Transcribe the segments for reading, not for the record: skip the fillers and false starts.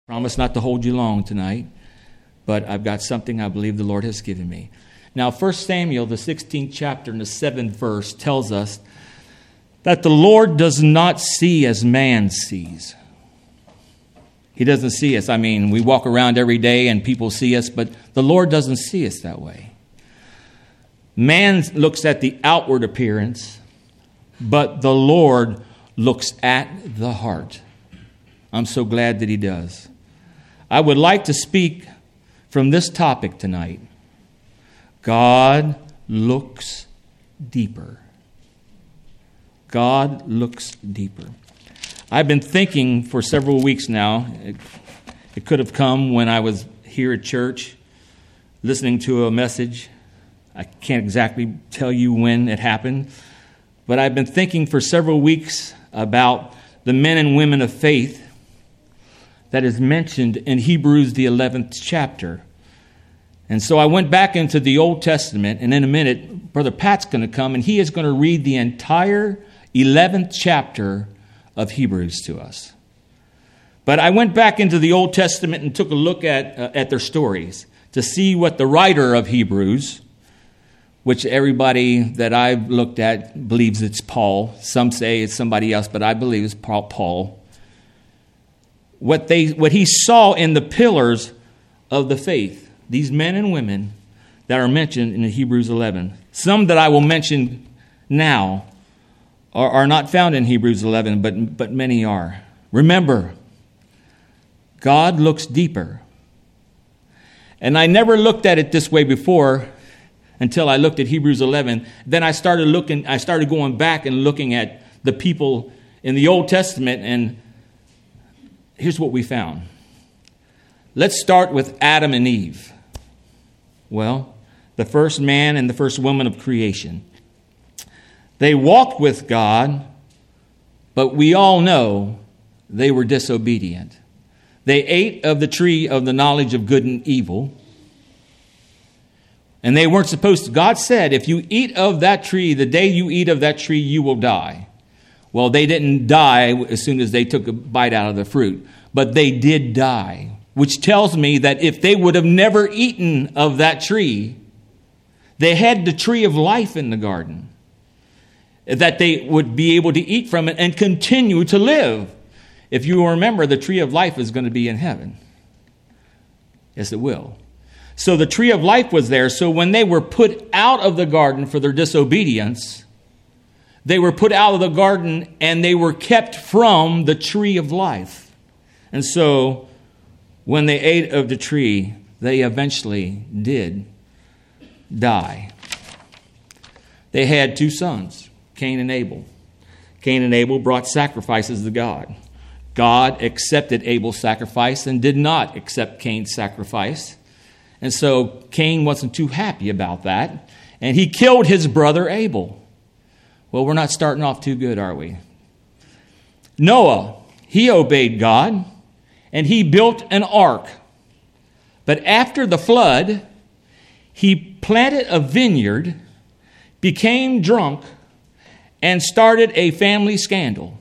Promise not to hold you long tonight, but I've got something I believe the Lord has given me. Now, 1 Samuel, the 16th chapter and the 7th verse tells us that the Lord does not see as man sees. He doesn't see us. I mean, we walk around every day and people see us, but the Lord doesn't see us that way. Man looks at the outward appearance, but the Lord looks at the heart. I'm so glad that He does. I would like to speak from this topic tonight. God looks deeper. God looks deeper. I've been thinking for several weeks now. It could have come when I was here at church listening to a message. I can't exactly tell you when it happened, but I've been thinking for several weeks about the men and women of faith that is mentioned in Hebrews, the 11th chapter. And so I went back into the Old Testament, and in a minute, Brother Pat's going to come, and he is going to read the entire 11th chapter of Hebrews to us. But I went back into the Old Testament and took a look at their stories to see what the writer of Hebrews, which everybody that I've looked at believes it's Paul. Some say it's somebody else, but I believe it's Paul. What he saw in the pillars of the faith, these men and women that are mentioned in Hebrews 11. Some that I will mention now are not found in Hebrews 11, but many are. Remember, God looks deeper. And I never looked at it this way before until I looked at Hebrews 11. Then I started going back and looking at the people in the Old Testament, and here's what we found. Let's start with Adam and Eve. Well, the first man and the first woman of creation. They walked with God, but we all know they were disobedient. They ate of the tree of the knowledge of good and evil. And they weren't supposed to. God said, if you eat of that tree, the day you eat of that tree, you will die. Well, they didn't die as soon as they took a bite out of the fruit, but they did die, which tells me that if they would have never eaten of that tree, they had the tree of life in the garden, that they would be able to eat from it and continue to live. If you remember, the tree of life is going to be in heaven. Yes, it will. So the tree of life was there. So when they were put out of the garden for their disobedience, they were put out of the garden and they were kept from the tree of life. And so when they ate of the tree, they eventually did die. They had two sons, Cain and Abel. Cain and Abel brought sacrifices to God. God accepted Abel's sacrifice and did not accept Cain's sacrifice. And so Cain wasn't too happy about that, and he killed his brother Abel. Well, we're not starting off too good, are we? Noah, he obeyed God, and he built an ark. But after the flood, he planted a vineyard, became drunk, and started a family scandal.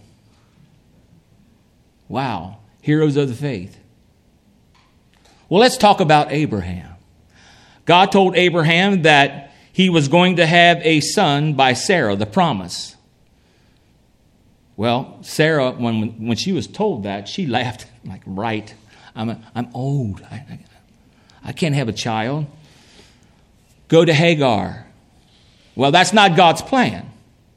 Wow, heroes of the faith. Well, let's talk about Abraham. God told Abraham that he was going to have a son by Sarah, the promise. Well, Sarah, when she was told that, she laughed like, right, I'm old. I can't have a child. Go to Hagar. Well, that's not God's plan.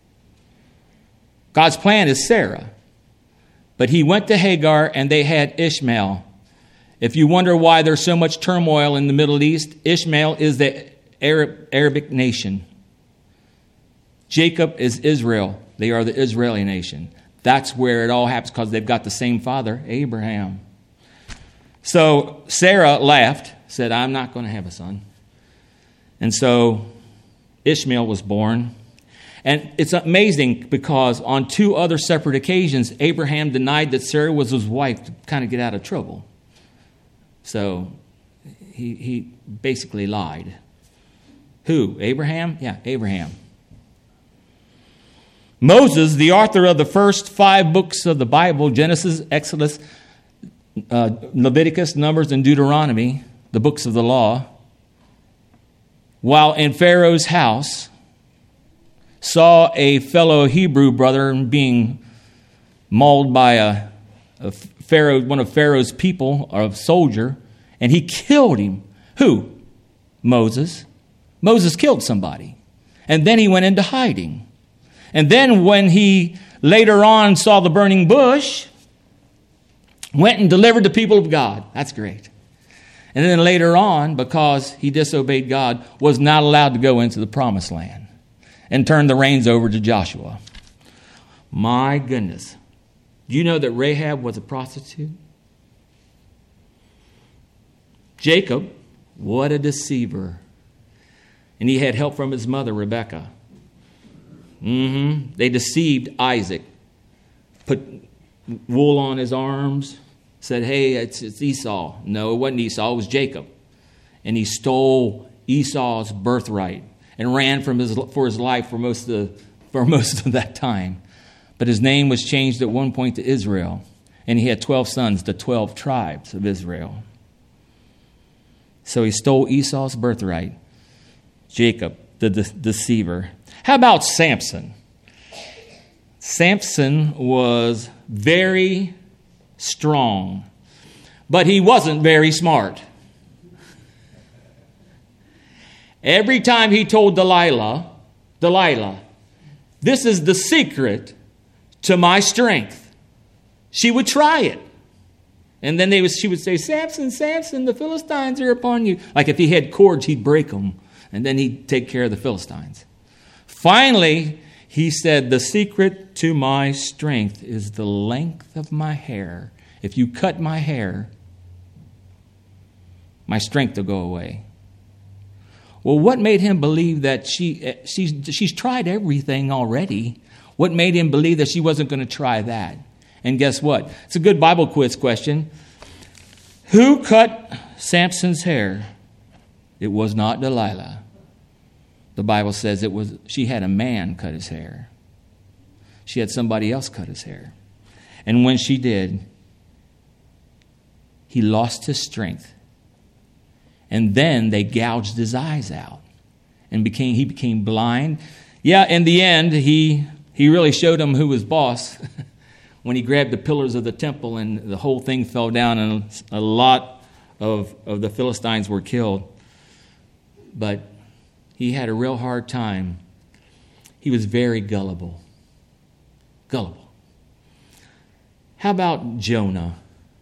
God's plan is Sarah. But he went to Hagar and they had Ishmael. If you wonder why there's so much turmoil in the Middle East, Ishmael is the Arabic nation. Jacob is Israel. They are the Israeli nation. That's where it all happens because they've got the same father, Abraham. So Sarah laughed, said, I'm not going to have a son. And so Ishmael was born. And it's amazing because on two other separate occasions, Abraham denied that Sarah was his wife to kind of get out of trouble. So he basically lied. Who? Abraham? Yeah, Abraham. Moses, the author of the first 5 books of the Bible, Genesis, Exodus, Leviticus, Numbers, and Deuteronomy, the books of the law, while in Pharaoh's house, saw a fellow Hebrew brother being mauled by one of Pharaoh's people, a soldier, and he killed him. Who? Moses. Moses killed somebody. And then he went into hiding. And then when he later on saw the burning bush, went and delivered the people of God. That's great. And then later on, because he disobeyed God, was not allowed to go into the promised land and turned the reins over to Joshua. My goodness. Do you know that Rahab was a prostitute? Jacob, what a deceiver. And he had help from his mother, Rebekah. They deceived Isaac. Put wool on his arms. Said, hey, it's Esau. No, it wasn't Esau. It was Jacob. And he stole Esau's birthright and ran for his life for most of that time. But his name was changed at one point to Israel. And he had 12 sons, the 12 tribes of Israel. So he stole Esau's birthright. Jacob, the deceiver. How about Samson? Samson was very strong, but he wasn't very smart. Every time he told Delilah, this is the secret to my strength, she would try it. And then she would say, Samson, Samson, the Philistines are upon you. Like if he had cords, he'd break them, and then he'd take care of the Philistines. Finally, he said, the secret to my strength is the length of my hair. If you cut my hair, my strength will go away. Well, what made him believe that she's tried everything already? What made him believe that she wasn't going to try that? And guess what? It's a good Bible quiz question. Who cut Samson's hair? It was not Delilah. The Bible says she had a man cut his hair. She had somebody else cut his hair. And when she did, he lost his strength. And then they gouged his eyes out. And he became blind. Yeah, in the end, he really showed him who was boss when he grabbed the pillars of the temple and the whole thing fell down and a lot of the Philistines were killed. But he had a real hard time. He was very gullible. Gullible. How about Jonah?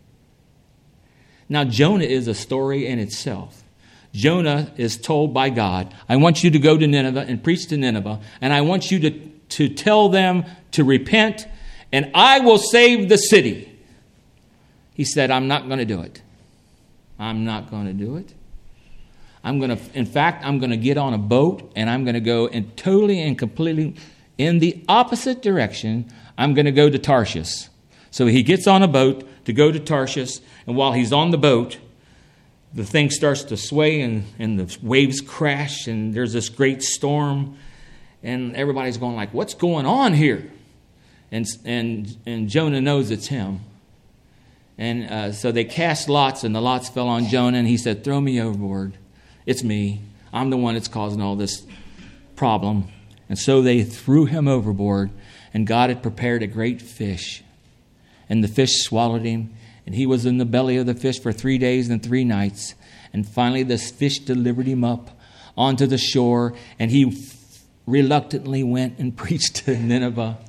Now, Jonah is a story in itself. Jonah is told by God, I want you to go to Nineveh and preach to Nineveh, and I want you to tell them to repent, and I will save the city. He said, I'm not going to do it. I'm not going to do it. I'm going to get on a boat, and I'm going to go totally and completely in the opposite direction. I'm going to go to Tarshish. So he gets on a boat to go to Tarshish, and while he's on the boat, the thing starts to sway, and the waves crash, and there's this great storm, and everybody's going like, what's going on here? And Jonah knows it's him. And so they cast lots, and the lots fell on Jonah, and he said, throw me overboard. It's me. I'm the one that's causing all this problem. And so they threw him overboard, and God had prepared a great fish. And the fish swallowed him, and he was in the belly of the fish for 3 days and 3 nights. And finally this fish delivered him up onto the shore, and he reluctantly went and preached to Nineveh.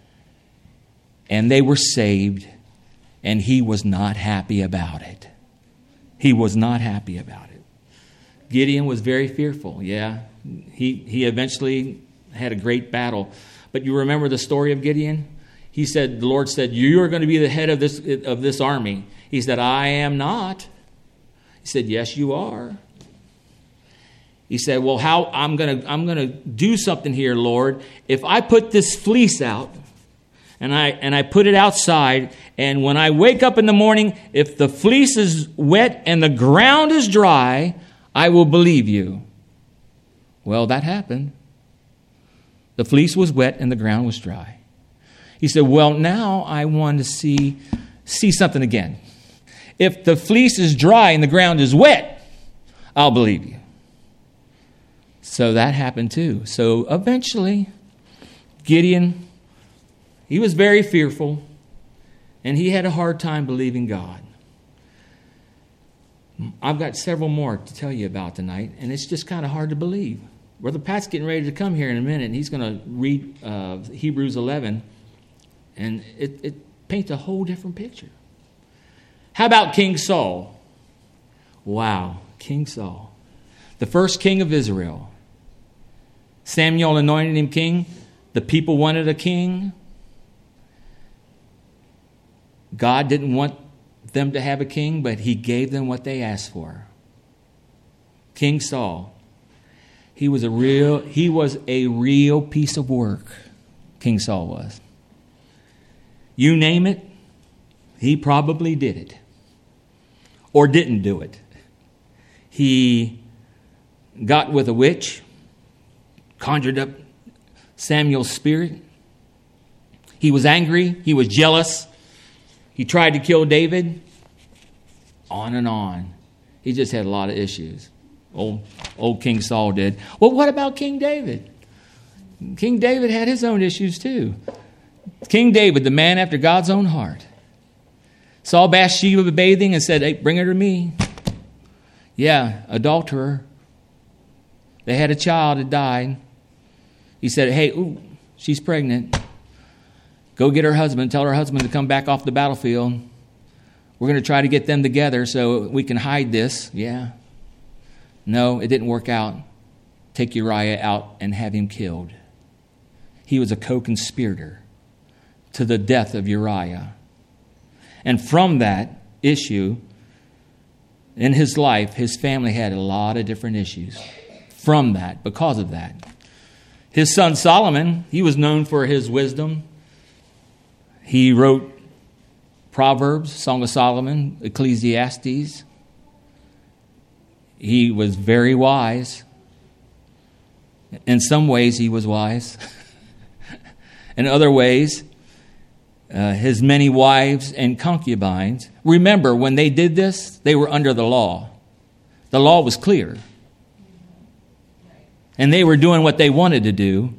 And they were saved, and he was not happy about it. He was not happy about it. Gideon was very fearful, yeah. He eventually had a great battle. But you remember the story of Gideon? He said, the Lord said, you are going to be the head of this army. He said, I am not. He said, yes, you are. He said, well, how I'm going to do something here, Lord. If I put this fleece out and I put it outside, and when I wake up in the morning, if the fleece is wet and the ground is dry, I will believe you. Well, that happened. The fleece was wet and the ground was dry. He said, well, now I want to see something again. if the fleece is dry and the ground is wet, I'll believe you. So that happened too. So eventually, Gideon, he was very fearful, and he had a hard time believing God. I've got several more to tell you about tonight, and it's just kind of hard to believe. Brother Pat's getting ready to come here in a minute, and he's going to read Hebrews 11, and it paints a whole different picture. How about King Saul? Wow, King Saul, the first king of Israel. Samuel anointed him king. The people wanted a king. God didn't want them to have a king, but he gave them what they asked for. King Saul. He was a real piece of work. King Saul was. You name it, he probably did it. Or didn't do it. He got with a witch, conjured up Samuel's spirit. He was angry. He was jealous. He tried to kill David. On and on. He just had a lot of issues. Old King Saul did. Well, what about King David? King David had his own issues too. King David, the man after God's own heart, saw Bathsheba bathing and said, "Hey, bring her to me." Yeah, adulterer. They had a child that died. He said, "Hey, she's pregnant. Go get her husband. Tell her husband to come back off the battlefield. We're going to try to get them together so we can hide this." Yeah. No, it didn't work out. Take Uriah out and have him killed. He was a co-conspirator to the death of Uriah. And from that issue, in his life, his family had a lot of different issues. From that, because of that. His son Solomon, he was known for his wisdom. He wrote Proverbs, Song of Solomon, Ecclesiastes. He was very wise. In some ways, he was wise. In other ways, his many wives and concubines. Remember, when they did this, they were under the law. The law was clear. And they were doing what they wanted to do.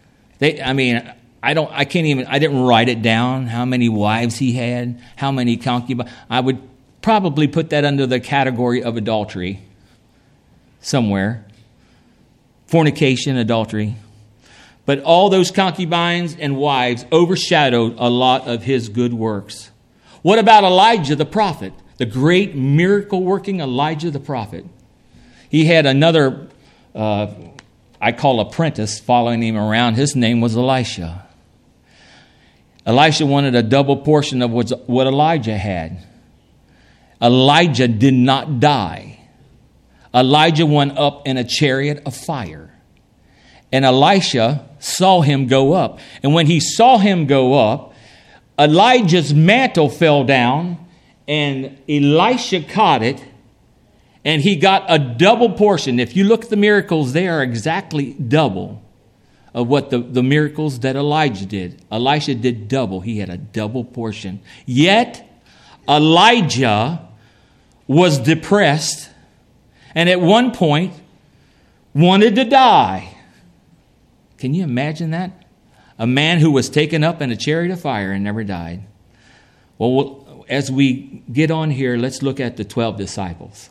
I didn't write it down, how many wives he had, how many concubines. I would probably put that under the category of adultery somewhere. Fornication, adultery. But all those concubines and wives overshadowed a lot of his good works. What about Elijah the prophet? The great miracle-working Elijah the prophet. He had another, I call apprentice, following him around. His name was Elisha. Elisha wanted a double portion of what Elijah had. Elijah did not die. Elijah went up in a chariot of fire. And Elisha saw him go up. And when he saw him go up, Elijah's mantle fell down, and Elisha caught it, and he got a double portion. If you look at the miracles, they are exactly double of what the miracles that Elijah did. Elisha did double. He had a double portion. Yet, Elijah was depressed, and at one point wanted to die. Can you imagine that? A man who was taken up in a chariot of fire and never died. Well, as we get on here, let's look at the 12 disciples.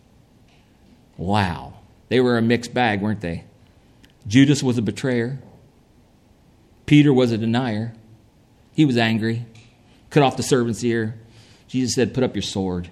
Wow. They were a mixed bag, weren't they? Judas was a betrayer. Peter was a denier. He was angry. Cut off the servant's ear. Jesus said, "Put up your sword."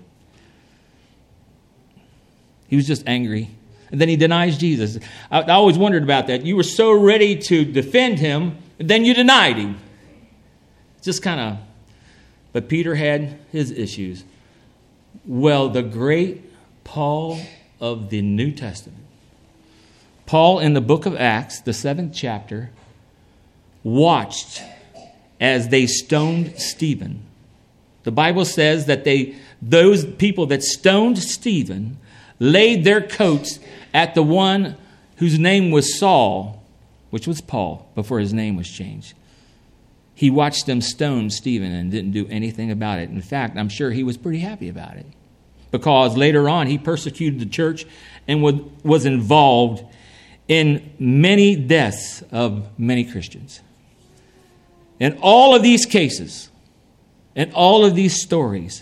He was just angry. And then he denies Jesus. I always wondered about that. You were so ready to defend him, and then you denied him. Just kind of. But Peter had his issues. Well, the great Paul of the New Testament. Paul, in the book of Acts, the 7th chapter, watched as they stoned Stephen. The Bible says that those people that stoned Stephen laid their coats at the one whose name was Saul, which was Paul, before his name was changed. he watched them stone Stephen and didn't do anything about it. In fact, I'm sure he was pretty happy about it, because later on he persecuted the church and was involved in many deaths of many Christians. In all of these cases, in all of these stories,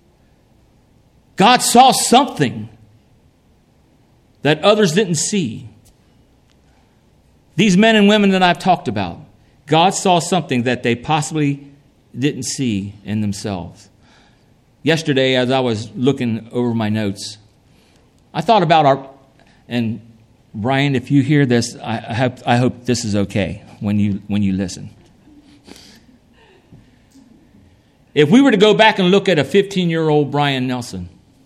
God saw something that others didn't see. These men and women that I've talked about, God saw something that they possibly didn't see in themselves. Yesterday, as I was looking over my notes, I thought about and Brian, if you hear this, I hope this is okay when you listen. If we were to go back and look at a 15-year-old Brian Nelson,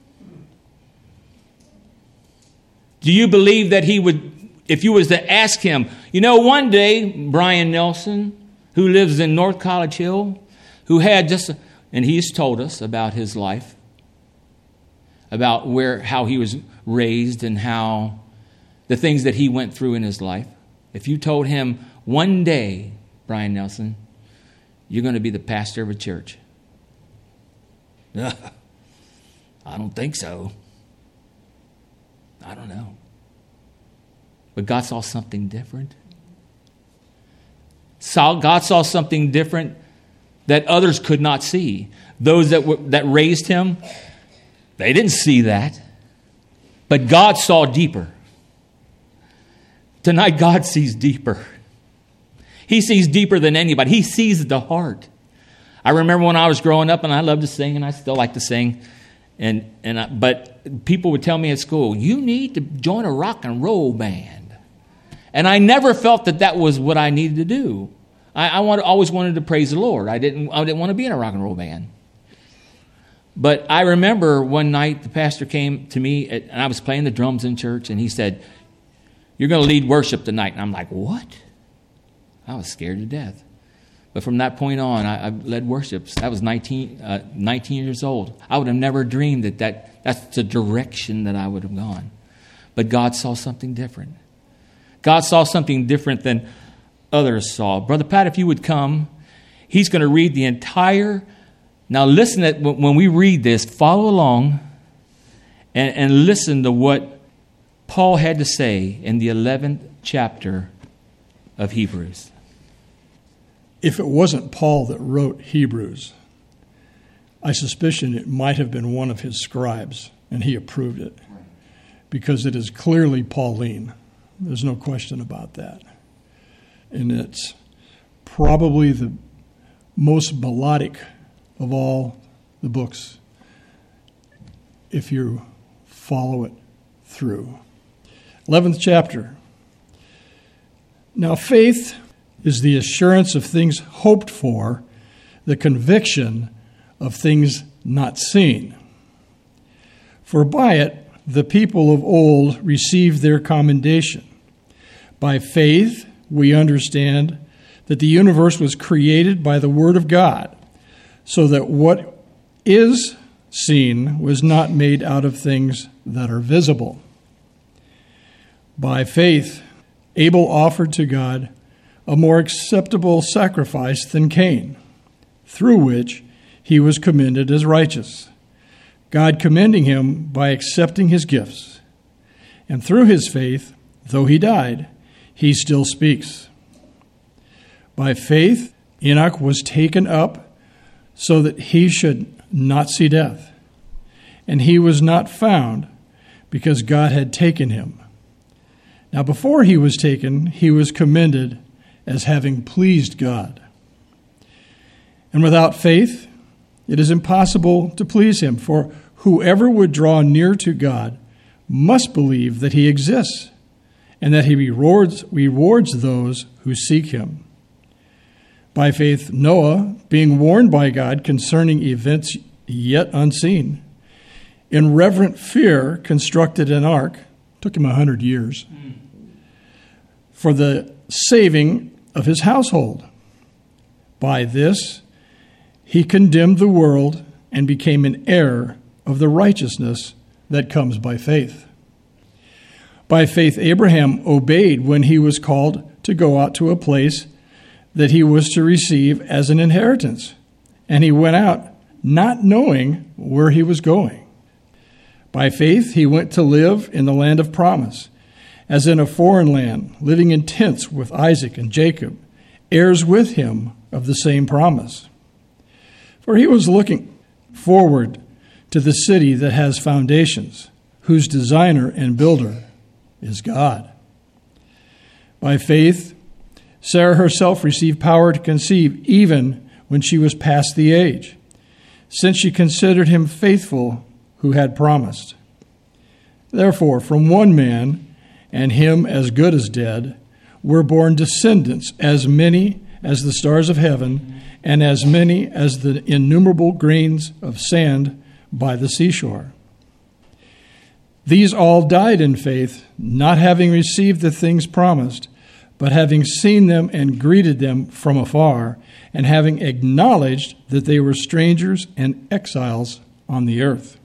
do you believe that he would, if you was to ask him, one day, Brian Nelson, who lives in North College Hill, who had and he's told us about his life, about how he was raised and how the things that he went through in his life. If you told him one day, Brian Nelson, you're going to be the pastor of a church. I don't think so. I don't know. But God saw something different. God saw something different that others could not see. Those that raised him, they didn't see that. But God saw deeper. Tonight, God sees deeper. He sees deeper than anybody. He sees the heart. I remember when I was growing up, and I loved to sing, and I still like to sing. But people would tell me at school, you need to join a rock and roll band. And I never felt that was what I needed to do. I always wanted to praise the Lord. I didn't want to be in a rock and roll band. But I remember one night the pastor came to me, and I was playing the drums in church, and he said, you're going to lead worship tonight. And I'm like, what? I was scared to death. But from that point on, I led worships. I was 19 years old. I would have never dreamed that's the direction that I would have gone. But God saw something different. God saw something different than others saw. Brother Pat, if you would come, he's going to read the entire. Now listen, when we read this, follow along and listen to what Paul had to say in the 11th chapter of Hebrews. If it wasn't Paul that wrote Hebrews, I suspicion it might have been one of his scribes, and he approved it, because it is clearly Pauline. There's no question about that. And it's probably the most melodic of all the books, if you follow it through. 11th chapter. Now faith is the assurance of things hoped for, the conviction of things not seen. For by it the people of old received their commendation. By faith we understand that the universe was created by the word of God, so that what is seen was not made out of things that are visible. By faith Abel offered to God a more acceptable sacrifice than Cain, through which he was commended as righteous, God commending him by accepting his gifts. And through his faith, though he died, he still speaks. By faith, Enoch was taken up so that he should not see death, and he was not found because God had taken him. Now before he was taken, he was commended as having pleased God. And without faith, it is impossible to please him, for whoever would draw near to God must believe that he exists, and that he rewards those who seek him. By faith, Noah, being warned by God concerning events yet unseen, in reverent fear constructed an ark. Took him 100 years. For the saving of his household. By this, he condemned the world and became an heir of the righteousness that comes by faith. By faith, Abraham obeyed when he was called to go out to a place that he was to receive as an inheritance, and he went out not knowing where he was going. By faith he went to live in the land of promise, as in a foreign land, living in tents with Isaac and Jacob, heirs with him of the same promise. For he was looking forward to the city that has foundations, whose designer and builder is God. By faith, Sarah herself received power to conceive even when she was past the age, since she considered him faithful who had promised. Therefore, from one man, and him as good as dead, were born descendants as many as the stars of heaven, and as many as the innumerable grains of sand by the seashore. These all died in faith, not having received the things promised, but having seen them and greeted them from afar, and having acknowledged that they were strangers and exiles on the earth.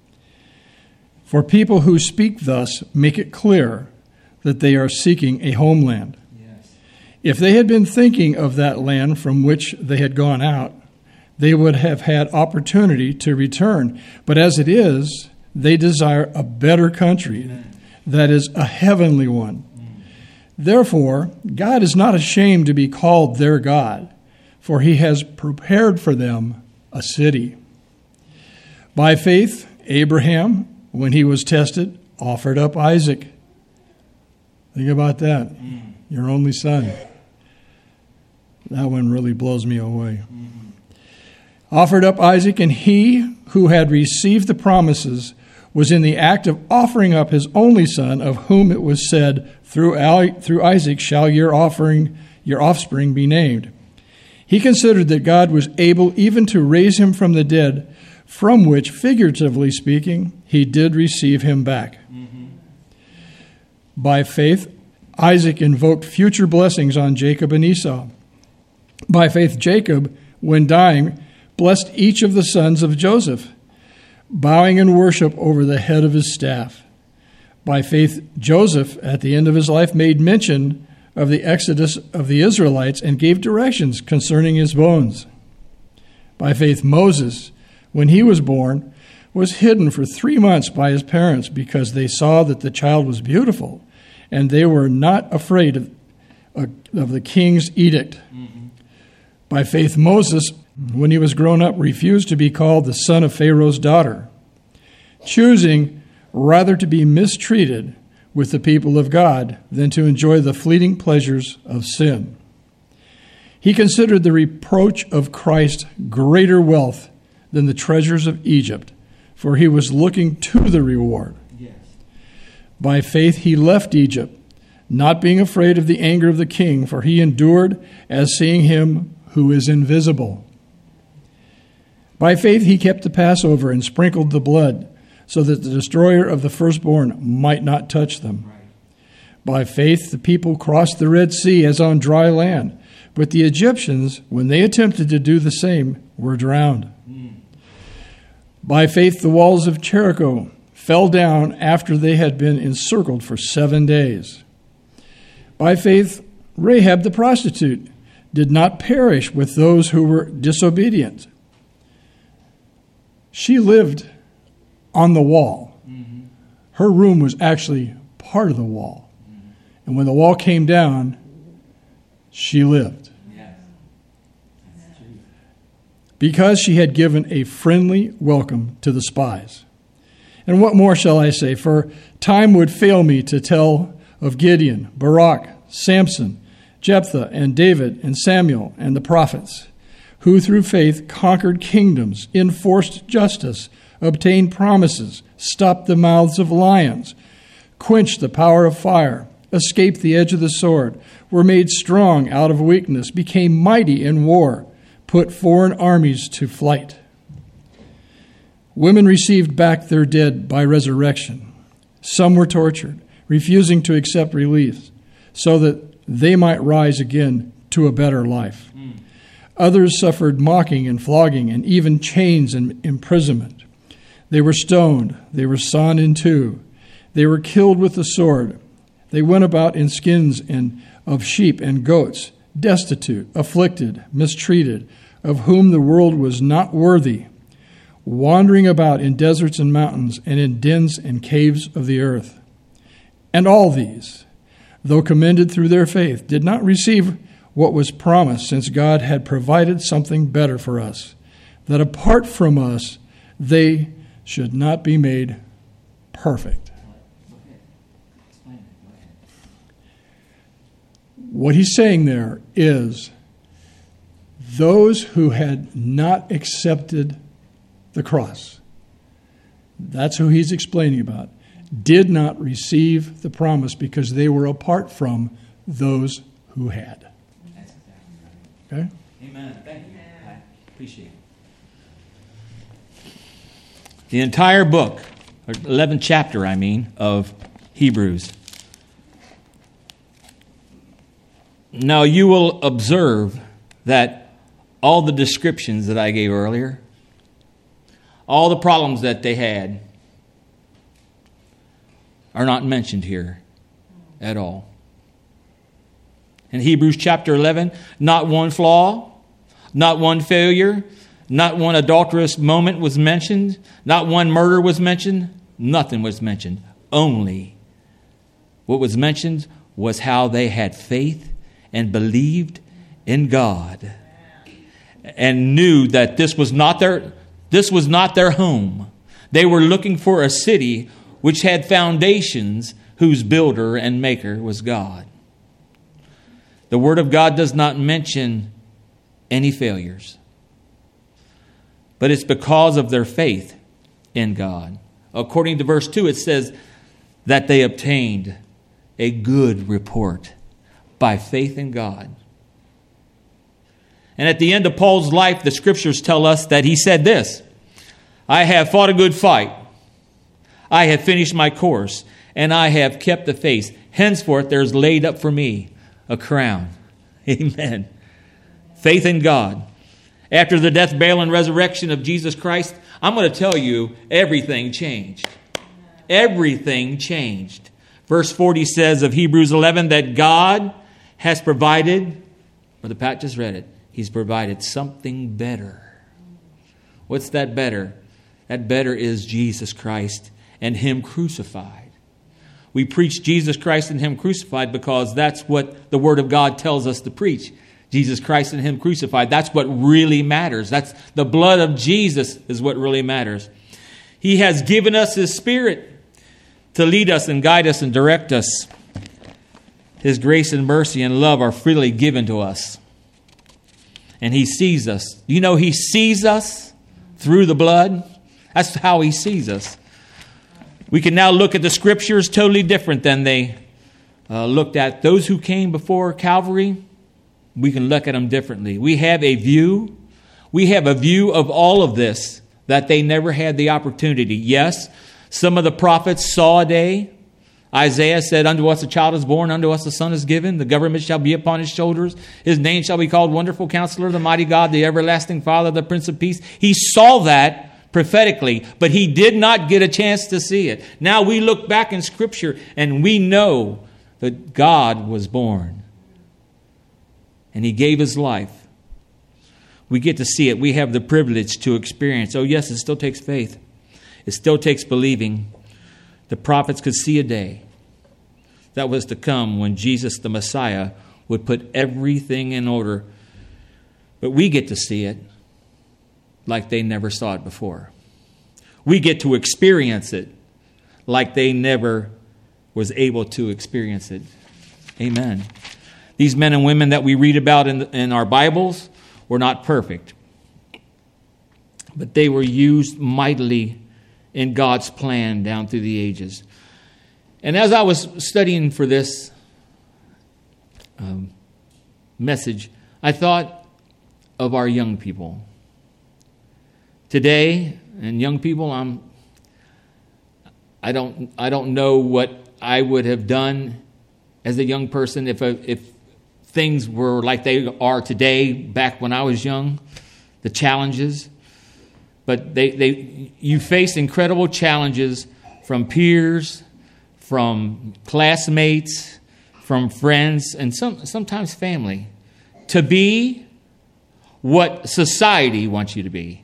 For people who speak thus make it clear that they are seeking a homeland. Yes. If they had been thinking of that land from which they had gone out, they would have had opportunity to return. But as it is, they desire a better country, that is, a heavenly one. Therefore, God is not ashamed to be called their God, for he has prepared for them a city. By faith, Abraham, when he was tested, offered up Isaac. Think about that. Your only son. That one really blows me away. Offered up Isaac, and he who had received the promises was in the act of offering up his only son, of whom it was said, through Isaac shall your offspring be named. He considered that God was able even to raise him from the dead, from which, figuratively speaking, he did receive him back. By faith, Isaac invoked future blessings on Jacob and Esau. By faith, Jacob, when dying, blessed each of the sons of Joseph, bowing in worship over the head of his staff. By faith, Joseph, at the end of his life, made mention of the exodus of the Israelites and gave directions concerning his bones. By faith, Moses, when he was born, was hidden for 3 months by his parents because they saw that the child was beautiful, and they were not afraid of the king's edict. By faith, Moses, when he was grown up, refused to be called the son of Pharaoh's daughter, choosing rather to be mistreated with the people of God than to enjoy the fleeting pleasures of sin. He considered the reproach of Christ greater wealth than the treasures of Egypt, for he was looking to the reward. Yes. By faith he left Egypt, not being afraid of the anger of the king, for he endured as seeing him who is invisible. By faith he kept the Passover and sprinkled the blood, so that the destroyer of the firstborn might not touch them. Right. By faith the people crossed the Red Sea as on dry land, but the Egyptians, when they attempted to do the same, were drowned. By faith the walls of Jericho fell down after they had been encircled for 7 days. By faith Rahab the prostitute did not perish with those who were disobedient. She lived on the wall. Her room was actually part of the wall. And when the wall came down, she lived. Because she had given a friendly welcome to the spies. And what more shall I say? For time would fail me to tell of Gideon, Barak, Samson, Jephthah, and David, and Samuel, and the prophets, who through faith conquered kingdoms, enforced justice, obtained promises, stopped the mouths of lions, quenched the power of fire, escaped the edge of the sword, were made strong out of weakness, became mighty in war, put foreign armies to flight. Women received back their dead by resurrection. Some were tortured, refusing to accept relief, so that they might rise again to a better life. Others suffered mocking and flogging and even chains and imprisonment. They were stoned. They were sawn in two. They were killed with the sword. They went about in skins of sheep and goats, destitute, afflicted, mistreated, of whom the world was not worthy, wandering about in deserts and mountains and in dens and caves of the earth. And all these, though commended through their faith, did not receive what was promised, since God had provided something better for us, that apart from us they should not be made perfect. What he's saying there is those who had not accepted the cross, that's who he's explaining about, did not receive the promise because they were apart from those who had. Okay? Amen. Thank you. I appreciate it. The entire book, or 11th chapter, of Hebrews. Now you will observe that all the descriptions that I gave earlier, all the problems that they had, are not mentioned here at all. In Hebrews chapter 11, not one flaw, not one failure, not one adulterous moment was mentioned, not one murder was mentioned, nothing was mentioned. Only what was mentioned was how they had faith and believed in God and knew that this was not their home. They were looking for a city which had foundations, whose builder and maker was God. The Word of God does not mention any failures, but it's because of their faith in God. According to verse 2, it says that they obtained a good report by faith in God. And at the end of Paul's life, the Scriptures tell us that he said this: I have fought a good fight. I have finished my course, and I have kept the faith. Henceforth there is laid up for me a crown. Amen. Faith in God. After the death, burial, and resurrection of Jesus Christ, I'm going to tell you, everything changed. Everything changed. Verse 40 says of Hebrews 11 that God has provided, Brother Pat just read it, He's provided something better. What's that better? That better is Jesus Christ and Him crucified. We preach Jesus Christ and Him crucified because that's what the Word of God tells us to preach. Jesus Christ and Him crucified. That's what really matters. That's the blood of Jesus is what really matters. He has given us His Spirit to lead us and guide us and direct us. His grace and mercy and love are freely given to us. And He sees us. You know, He sees us through the blood. That's how He sees us. We can now look at the Scriptures totally different than they looked at. Those who came before Calvary, we can look at them differently. We have a view. We have a view of all of this that they never had the opportunity. Yes, some of the prophets saw a day. Isaiah said, unto us a child is born, unto us a son is given. The government shall be upon His shoulders. His name shall be called Wonderful Counselor, the Mighty God, the Everlasting Father, the Prince of Peace. He saw that prophetically, but he did not get a chance to see it. Now we look back in Scripture and we know that God was born and He gave His life. We get to see it. We have the privilege to experience. Oh yes, it still takes faith. It still takes believing. The prophets could see a day that was to come when Jesus the Messiah would put everything in order. But we get to see it like they never saw it before. We get to experience it like they never was able to experience it. Amen. These men and women that we read about in our Bibles were not perfect, but they were used mightily in God's plan down through the ages. And as I was studying for this message, I thought of our young people. Today, and young people, I don't know what I would have done as a young person if things were like they are today back when I was young, the challenges. But you face incredible challenges from peers, from classmates, from friends, and sometimes family. to be what society wants you to be.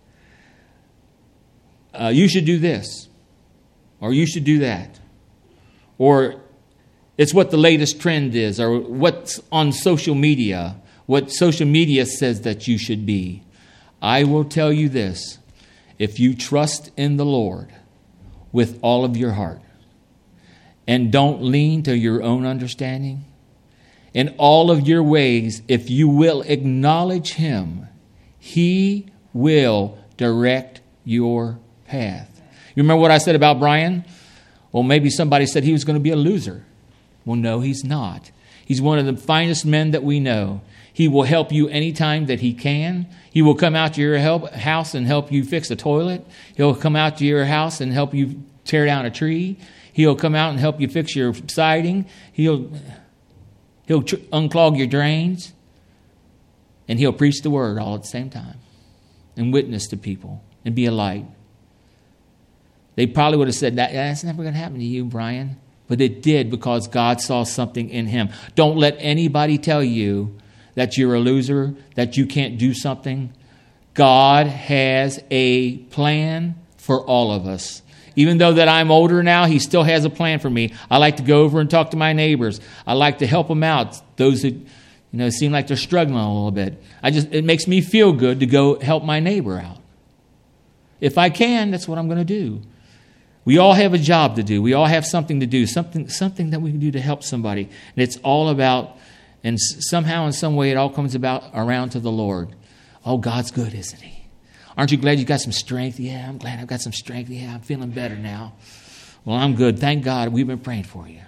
You should do this, or you should do that, or it's what the latest trend is, or what's on social media, what social media says that you should be. I will tell you this: if you trust in the Lord with all of your heart and don't lean to your own understanding, in all of your ways, if you will acknowledge Him, He will direct your path. You remember what I said about Brian? Well, maybe somebody said he was going to be a loser. Well, no, he's not. He's one of the finest men that we know. He will help you anytime that he can. He will come out to your house and help you fix a toilet. He'll come out to your house and help you tear down a tree. He'll come out and help you fix your siding. He'll unclog your drains. And he'll preach the word all at the same time and witness to people and be a light. They probably would have said, that's never going to happen to you, Brian. But it did, because God saw something in him. Don't let anybody tell you that you're a loser, that you can't do something. God has a plan for all of us. Even though that I'm older now, He still has a plan for me. I like to go over and talk to my neighbors. I like to help them out. Those that seem like they're struggling a little bit. It makes me feel good to go help my neighbor out. If I can, that's what I'm going to do. We all have a job to do. We all have something to do, something that we can do to help somebody. And it's all about, and somehow in some way it all comes about around to the Lord. Oh, God's good, isn't He? Aren't you glad you got some strength? Yeah, I'm glad I've got some strength. Yeah, I'm feeling better now. Well, I'm good. Thank God. We've been praying for you.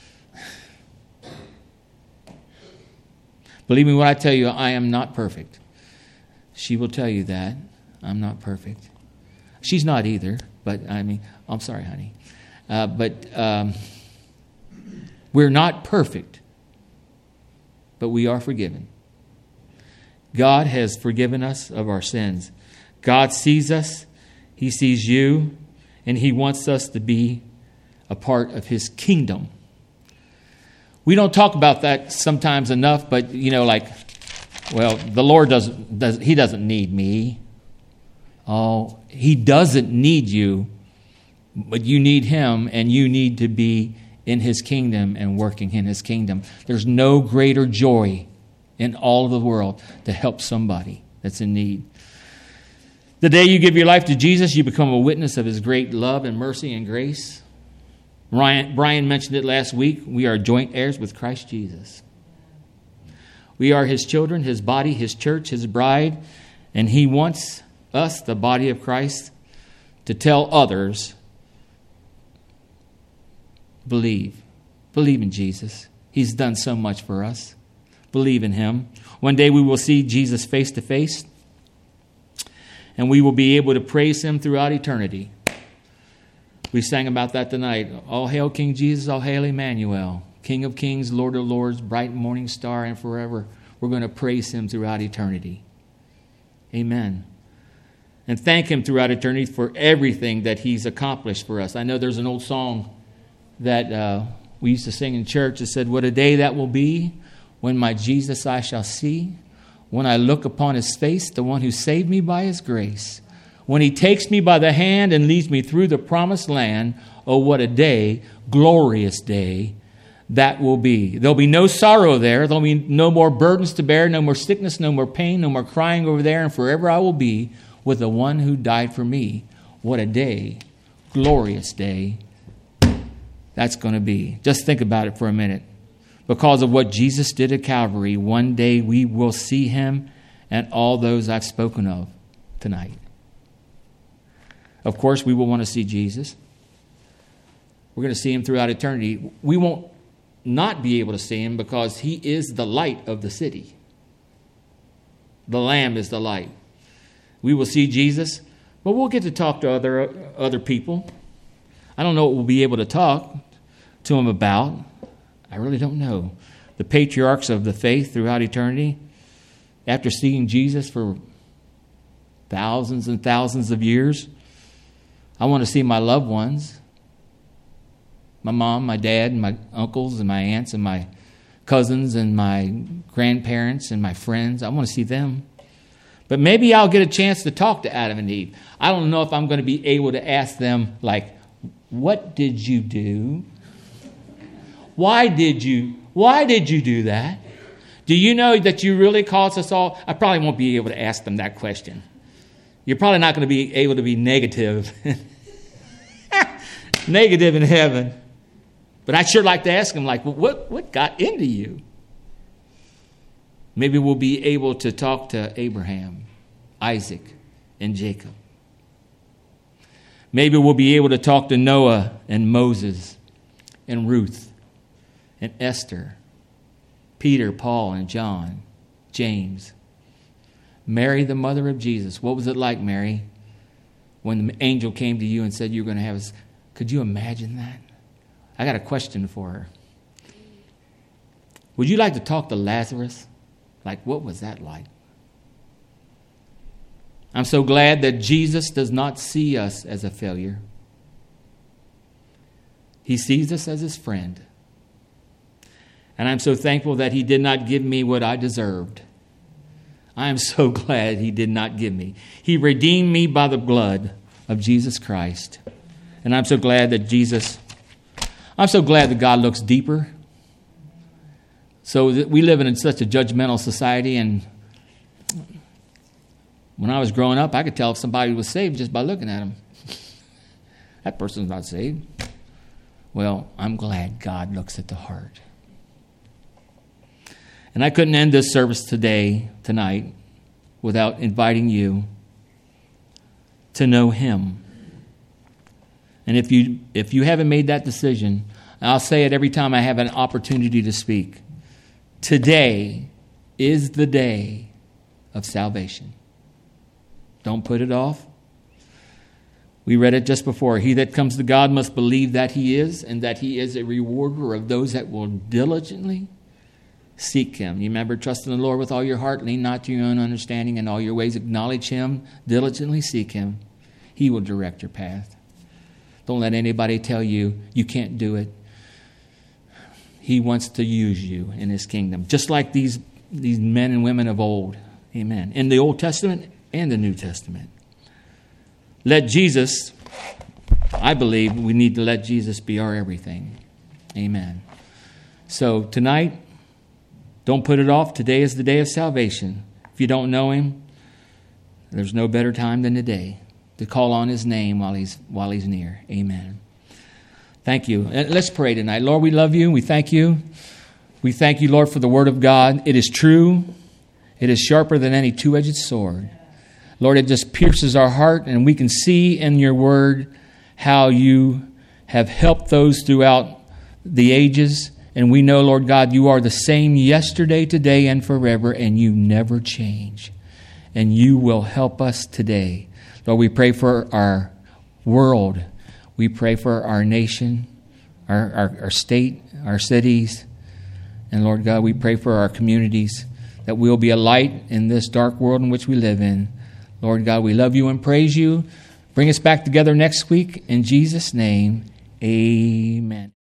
Believe me when I tell you, I am not perfect. She will tell you that. I'm not perfect. She's not either, but I'm sorry, honey. But we're not perfect, but we are forgiven. God has forgiven us of our sins. God sees us. He sees you, and He wants us to be a part of His kingdom. We don't talk about that sometimes enough, but the Lord He doesn't need me. Oh, He doesn't need you, but you need Him, and you need to be in His kingdom and working in His kingdom. There's no greater joy in all of the world to help somebody that's in need. The day you give your life to Jesus, you become a witness of His great love and mercy and grace. Brian mentioned it last week. We are joint heirs with Christ Jesus. We are His children, His body, His church, His bride, and He wants us, the body of Christ, to tell others, believe in Jesus. He's done so much for us. Believe in Him. One day we will see Jesus face to face, and we will be able to praise Him throughout eternity. We sang about that tonight. All hail King Jesus, all hail Emmanuel, King of kings, Lord of lords, bright morning star, and forever. We're going to praise Him throughout eternity. Amen. And thank Him throughout eternity for everything that He's accomplished for us. I know there's an old song that we used to sing in church that said, what a day that will be when my Jesus I shall see, when I look upon His face, the one who saved me by His grace, when He takes me by the hand and leads me through the promised land. Oh, what a day, glorious day that will be. There'll be no sorrow there. There'll be no more burdens to bear, no more sickness, no more pain, no more crying over there, and forever I will be with the one who died for me. What a day, glorious day that's going to be. Just think about it for a minute. Because of what Jesus did at Calvary, one day we will see Him and all those I've spoken of tonight. Of course, we will want to see Jesus. We're going to see Him throughout eternity. We won't not be able to see Him because He is the light of the city. The Lamb is the light. We will see Jesus, but we'll get to talk to other people. I don't know what we'll be able to talk to them about. I really don't know. The patriarchs of the faith throughout eternity, after seeing Jesus for thousands and thousands of years, I want to see my loved ones, my mom, my dad, and my uncles and my aunts and my cousins and my grandparents and my friends. I want to see them. But maybe I'll get a chance to talk to Adam and Eve. I don't know if I'm going to be able to ask them, like, what did you do? Why did you do that? Do you know that you really caused us all? I probably won't be able to ask them that question. You're probably not going to be able to be negative. Negative in heaven. But I'd sure like to ask them, like, what got into you? Maybe we'll be able to talk to Abraham, Isaac, and Jacob. Maybe we'll be able to talk to Noah and Moses and Ruth and Esther, Peter, Paul, and John, James. Mary, the mother of Jesus. What was it like, Mary, when the angel came to you and said you were going to have us? Could you imagine that? I got a question for her. Would you like to talk to Lazarus? Like, what was that like? I'm so glad that Jesus does not see us as a failure. He sees us as his friend. And I'm so thankful that he did not give me what I deserved. I am so glad he did not give me. He redeemed me by the blood of Jesus Christ. And I'm so glad that God looks deeper. So that we live in such a judgmental society, and when I was growing up, I could tell if somebody was saved just by looking at them. That person's not saved. Well, I'm glad God looks at the heart. And I couldn't end this service tonight, without inviting you to know him. And if you haven't made that decision, I'll say it every time I have an opportunity to speak. Today is the day of salvation. Don't put it off. We read it just before. He that comes to God must believe that he is, and that he is a rewarder of those that will diligently seek him. You remember, trust in the Lord with all your heart, lean not to your own understanding, in all your ways acknowledge him, diligently seek him. He will direct your path. Don't let anybody tell you you can't do it. He wants to use you in his kingdom, just like these men and women of old. Amen. In the Old Testament and the New Testament. Let Jesus, I believe we need to let Jesus be our everything. Amen. So tonight, don't put it off. Today is the day of salvation. If you don't know him, there's no better time than today to call on his name while he's near. Amen. Thank you. Let's pray tonight. Lord, we love you. We thank you. We thank you, Lord, for the word of God. It is true. It is sharper than any two-edged sword. Lord, it just pierces our heart, and we can see in your word how you have helped those throughout the ages. And we know, Lord God, you are the same yesterday, today, and forever, and you never change. And you will help us today. Lord, we pray for our world. We pray for our nation, our state, our cities. And Lord God, we pray for our communities, that we'll be a light in this dark world in which we live in. Lord God, we love you and praise you. Bring us back together next week. In Jesus' name, amen.